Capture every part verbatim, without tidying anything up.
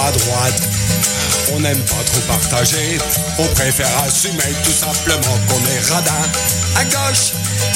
À droite, on n'aime pas trop partager, on préfère assumer tout simplement qu'on est radin. À gauche,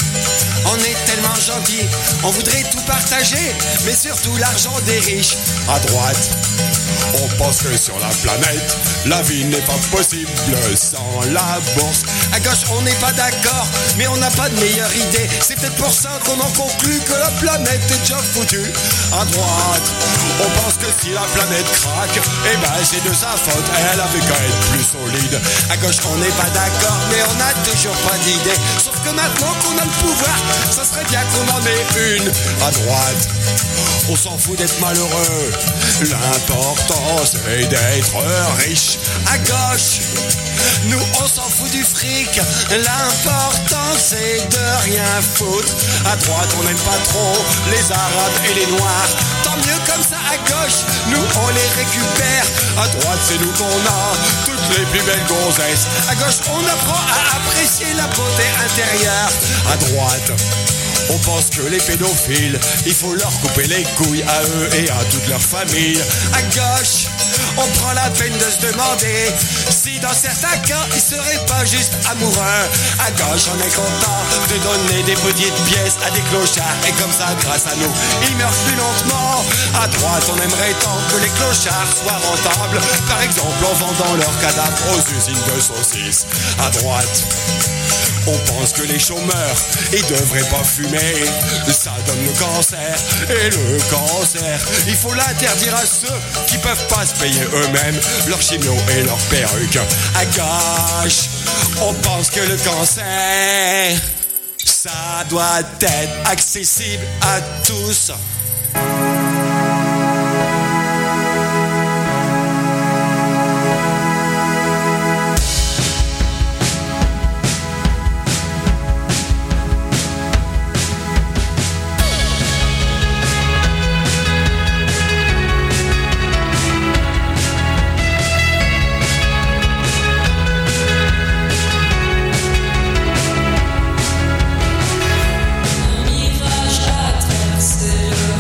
on est tellement gentil, on voudrait tout partager, mais surtout l'argent des riches. À droite, on pense que sur la planète, la vie n'est pas possible sans la bourse. À gauche, on n'est pas d'accord, mais on n'a pas de meilleure idée. C'est peut-être pour ça qu'on en conclut que la planète est déjà foutue. À droite, on pense que si la planète craque, eh ben c'est de sa faute, elle avait qu'à être plus solide. À gauche, on n'est pas d'accord, mais on n'a toujours pas d'idée. Sauf que maintenant qu'on a le pouvoir, ça serait bien qu'on en ait une. À droite, on s'en fout d'être malheureux, l'important c'est d'être riche. À gauche, nous on s'en fout du fric, l'important c'est de rien foutre. À droite, on n'aime pas trop les arabes et les noirs, tant mieux comme ça. À gauche, nous on les récupère. À droite, c'est nous qu'on a toutes les plus belles gonzesses. À gauche, on apprend à apprécier la beauté intérieure. À droite, on pense que les pédophiles, il faut leur couper les couilles à eux et à toute leur famille. À gauche, on prend la peine de se demander si dans certains cas, ils seraient pas juste amoureux. À gauche, on est content de donner des petites pièces à des clochards, et comme ça, grâce à nous, ils meurent plus lentement. À droite, on aimerait tant que les clochards soient rentables, par exemple en vendant leurs cadavres aux usines de saucisses. À droite, on pense que les chômeurs, ils devraient pas fumer, ça donne le cancer. Et le cancer, il faut l'interdire à ceux qui peuvent pas se payer eux-mêmes leur chimio et leur perruque. À gauche, on pense que le cancer, ça doit être accessible à tous. Un mirage a traversé le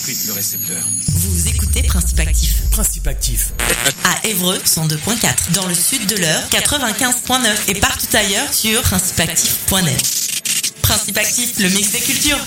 le récepteur. Vous écoutez Principe Actif. Principe Actif. À Évreux, cent deux virgule quatre. Dans le sud de l'Eure, quatre-vingt-quinze virgule neuf. Et partout ailleurs sur principe actif point net. Principe Actif, le mix des cultures.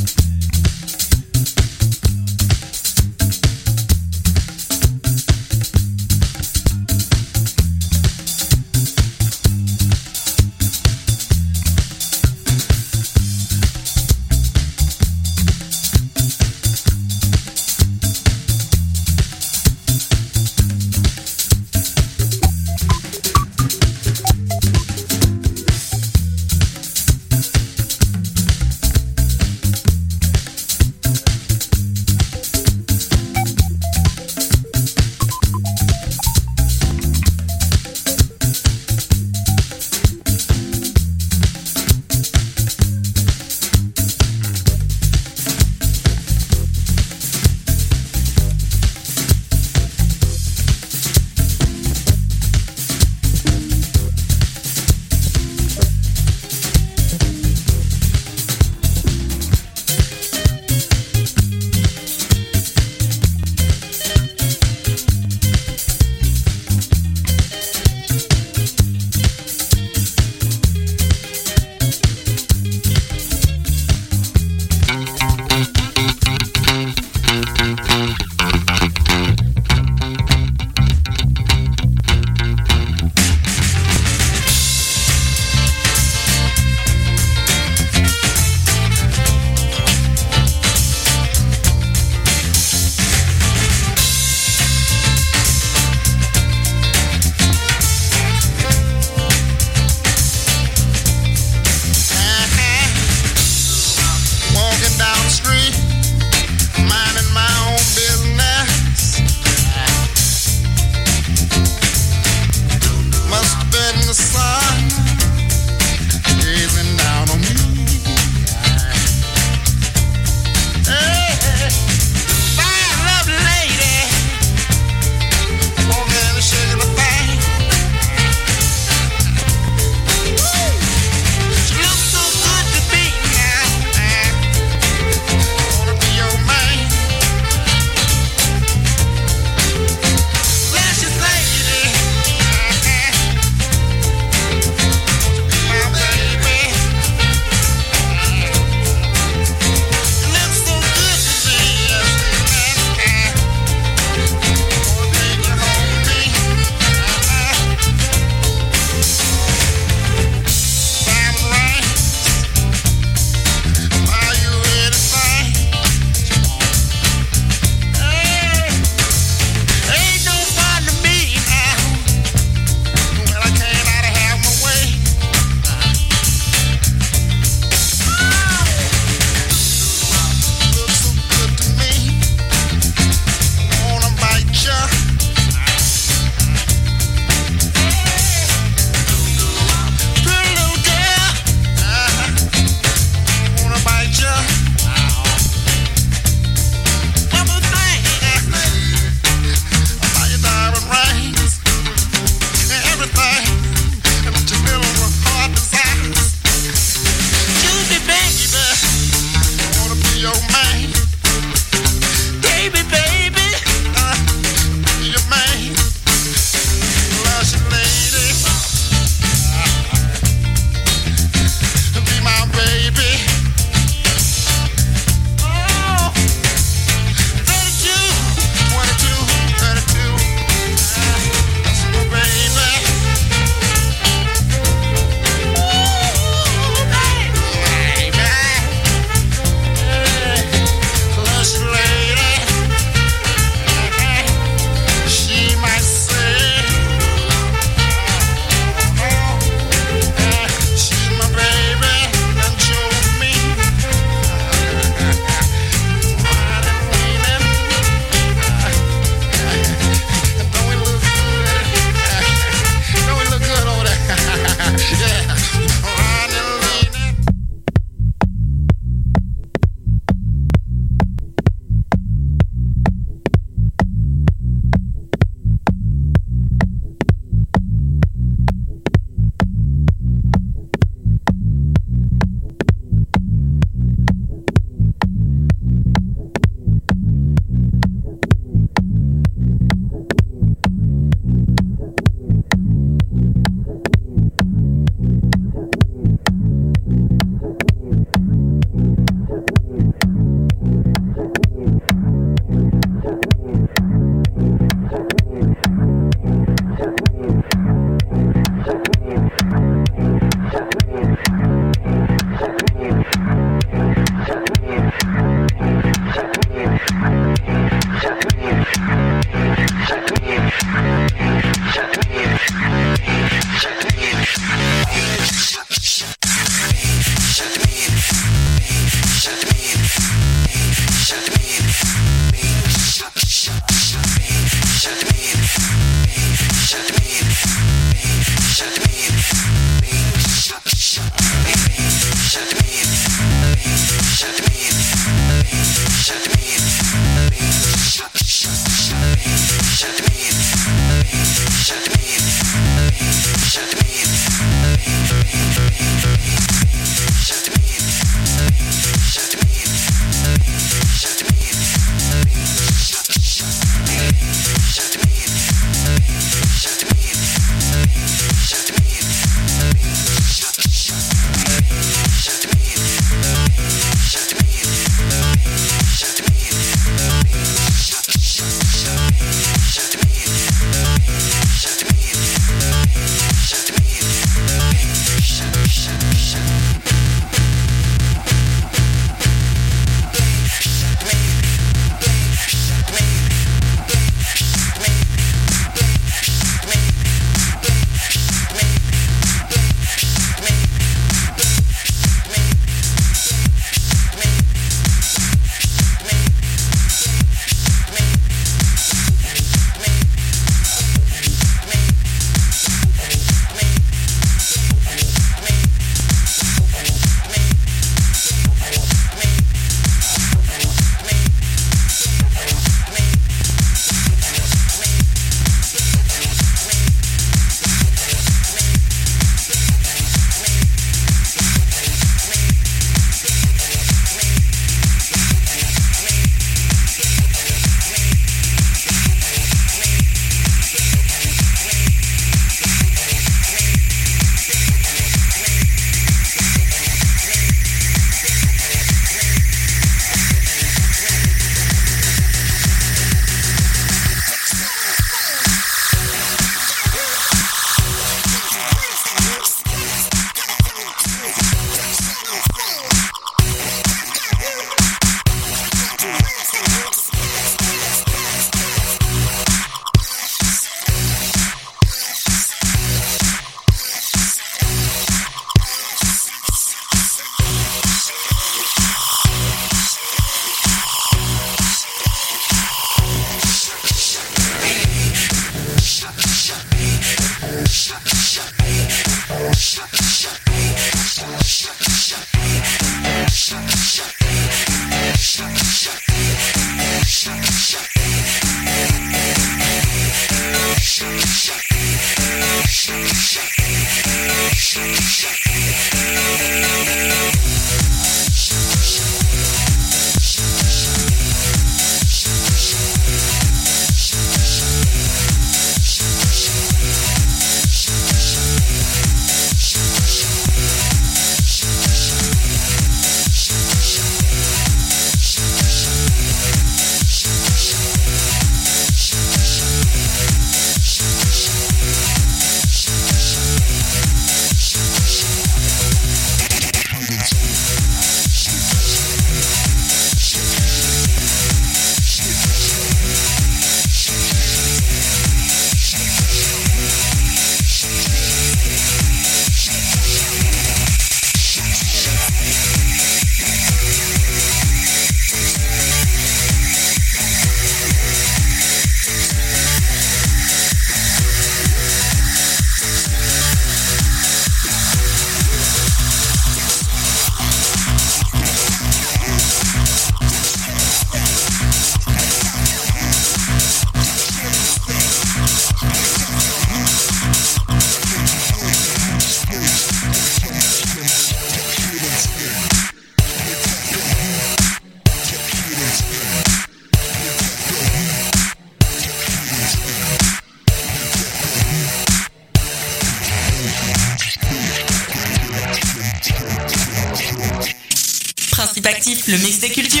Principe Actif, le mix des cultures.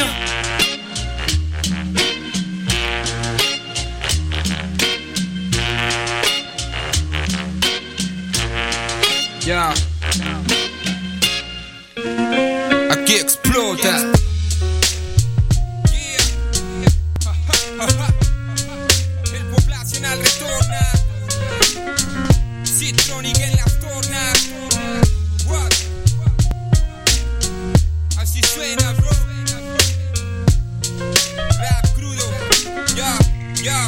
Ya. Aquí explota. El poblacional retorna. Citronic en las tornas. What? Así suena, bro. Rap crudo. Ya, ya.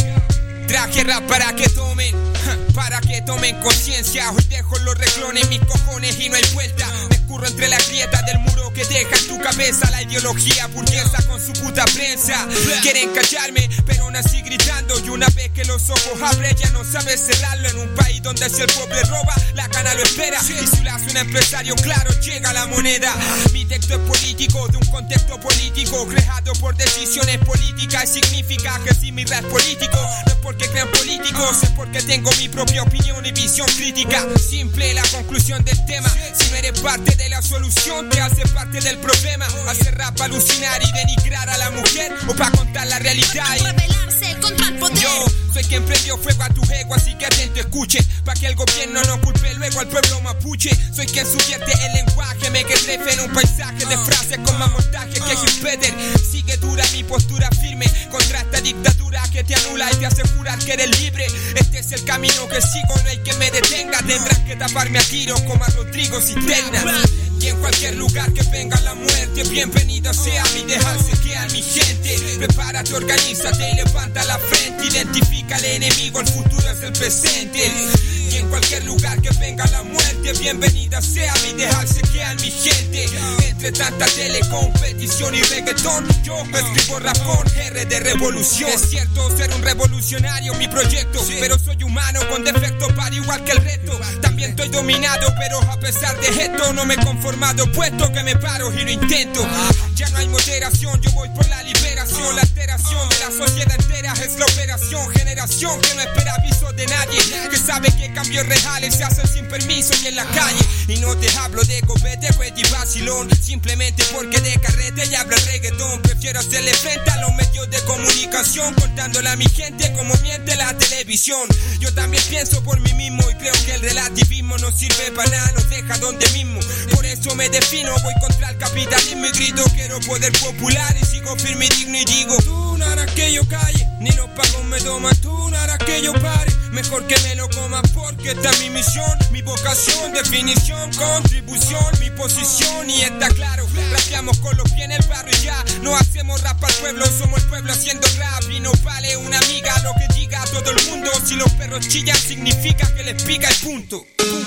Traje rap para que tomen, para que tomen conciencia. Hoy dejo los reclones, mis cojones y no hay vuelta. Me escurro entre las grietas del muro que deja en tu cabeza la ideología burguesa con su puta prensa. Quieren callarme, pero nací gritando. Y una vez que los ojos abren ya no sabes cerrarlo. En un país donde si el pobre roba, la cana lo espera. Y si lo hace un empresario, claro, llega la moneda. Mi texto es político, de un contexto político creado por decisiones políticas. Y significa que si mi rap es político, no es porque crean políticos, es porque tengo mi propia opinión y visión crítica. Simple la conclusión del tema. Si no eres parte de la solución, te hace parte del problema. Hacer rap para alucinar y denigrar a la mujer, o para contar la realidad y rebelarse contra el poder. Yo soy quien prendió fuego a tu ego, así que atento, escuche, pa' que el gobierno no culpe luego al pueblo mapuche. Soy quien subvierte el lenguaje, me que trefe en un paisaje de frases con más montaje que Gil Peter. Sigue dura mi postura firme contra esta dictadura que te anula y te hace jurar que eres libre. Este es el camino que sigo, no hay que me detenga. Tendrás que taparme a tiros como a Rodrigo Cisterna. Y en cualquier lugar que venga la muerte, bienvenida sea mi dejarse quedar mi gente. Prepárate, organízate y levanta la frente. Identifica al enemigo, el futuro es el presente. Y en cualquier lugar que venga la muerte, bienvenida sea mi dejarse quedar mi gente. Entre tanta telecompetición y reggaetón, yo escribo rap con R de revolución. Es cierto ser un revolucionario mi proyecto, pero soy humano con defectos para igual que el resto. También estoy dominado, pero a pesar de esto no me he conformado, puesto que me paro y lo intento. Ya no hay moderación, yo voy por la liberación. La alteración de la sociedad entera es la operación. Generación que no espera aviso de nadie, que sabe que cambios reales se hacen sin permiso y en la calle. Y no te hablo de copete, y vacilón, simplemente porque de carrete y habla el reggaetón. Prefiero hacerle frente a los medios de comunicación, contándole a mi gente como miente la televisión. Yo también pienso por mí mismo y creo que el relativismo no sirve para nada, nos deja donde mismo. Por eso me defino, voy contra el capitalismo y grito quiero poder popular y sigo firme y digno y digo: tú no harás que yo calle, ni los pagos me toman, tú no harás que yo pare. Mejor que me lo coma porque esta es mi misión, mi vocación, definición, contribución, mi posición y está claro. Rapeamos con los pies en el barrio y ya no hacemos rap al pueblo, somos el pueblo haciendo rap. Y no vale una amiga lo que diga todo el mundo. Si los perros chillan significa que les pica el punto.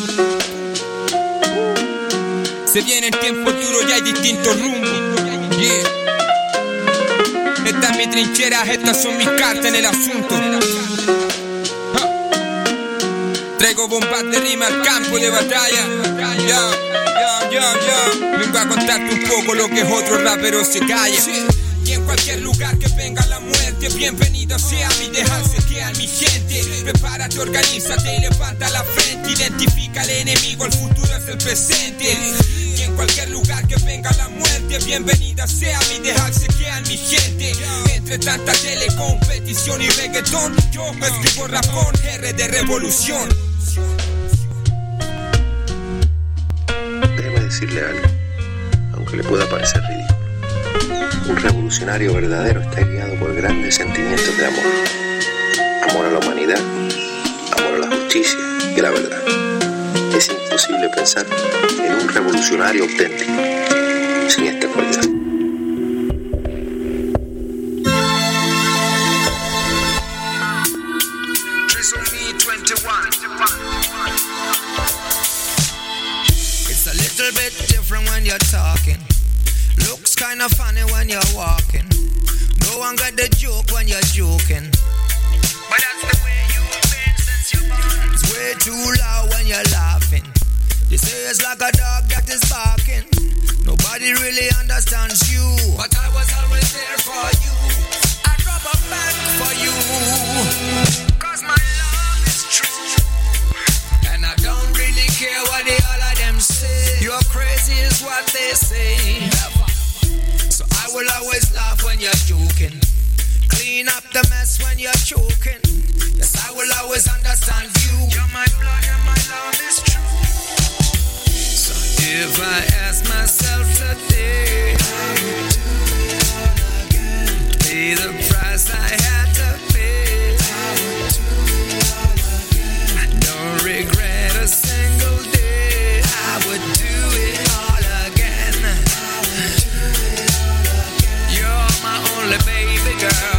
Se vienen tiempos duros y hay distintos rumbos. Yeah. Esta es mi trinchera, estas son mis cartas en el asunto. Traigo bombas de rima al campo de batalla. Ya, ya, ya, ya. Vengo a contarte un poco lo que es otro rapero se calla. Y en cualquier lugar que venga la muerte, bienvenida sea mi dejarse quedar mi gente. Prepárate, organízate y levanta la frente. Identifica al enemigo, el futuro es el presente. Y en cualquier lugar que venga la muerte, bienvenida sea mi dejarse quedar mi gente. Entre tanta telecompetición y reggaetón, yo escribo rap con R de revolución. Déjeme decirle algo, aunque le pueda parecer ridículo. Un revolucionario verdadero está guiado por grandes sentimientos de amor. Amor a la humanidad, amor a la justicia y a la verdad. Es imposible pensar en un revolucionario auténtico sin esta cualidad. It's a little bit different when you're talking. Looks kinda funny when you're walking. No one got the joke when you're joking. But that's the way you've been since you're born. It's way too loud when you're laughing. They say it's like a dog that is barking. Nobody really understands you, but I was always there for you. I'd rub a back for you, cause my love is true. And I don't really care what the all of them say. You're crazy is what they say. Never. the mess when you're choking. Yes, I will always understand you. You're my blood and my love is true. So if I ask myself today, pay the price I had to pay, I don't regret a single day. I would do it all again. You're my only baby girl.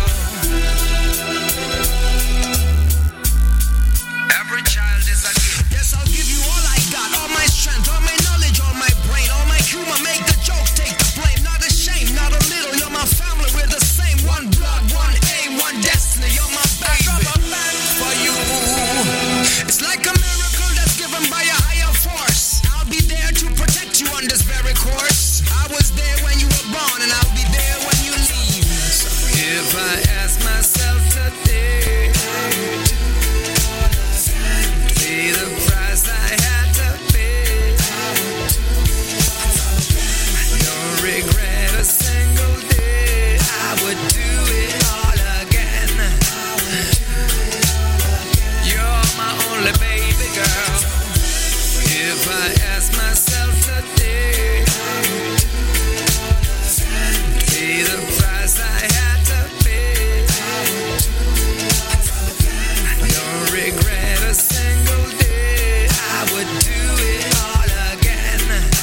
Every child is a gift. Yes, I'll give you all I got, all my strength, all my knowledge, all my brain, all my humor. Make the joke, take the blame. Not ashamed, not a little. You're my family, we're the same. One blood, one aim, one destiny. You're my baby. I drop a bang for you. It's like a miracle that's given by a higher force. I'll be there to protect you on this very course. I was there when you were born, and I'll be there when you leave. So if I ask myself today, pay the price I had to pay, I don't regret a single day. I would do it all again. You're my only baby girl. If I ask myself today, pay the price I had to pay, I don't regret a single day. I would do it all again.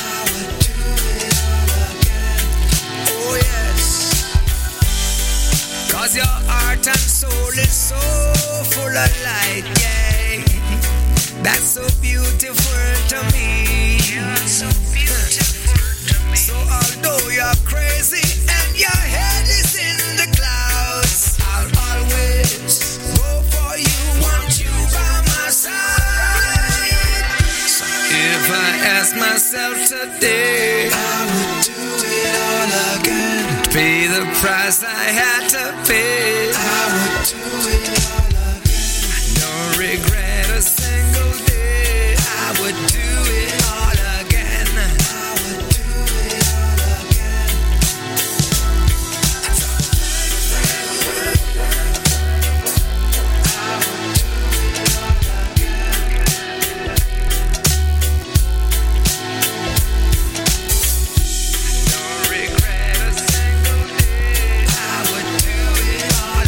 Oh yes, 'cause your heart and soul is so full of light, yeah. That's so beautiful to me. You're so beautiful to me. So although you're crazy and your head is in the clouds, I'll always go for you, want you by my side. So if I ask myself today, I would do it all again. Pay the price I had to pay, I would do it all again. I don't regret a single day. I would do it all again. I would do it all again. Don't regret a single day. I would do it all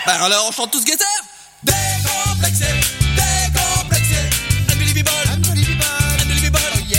Bah alors on chante tous Getter.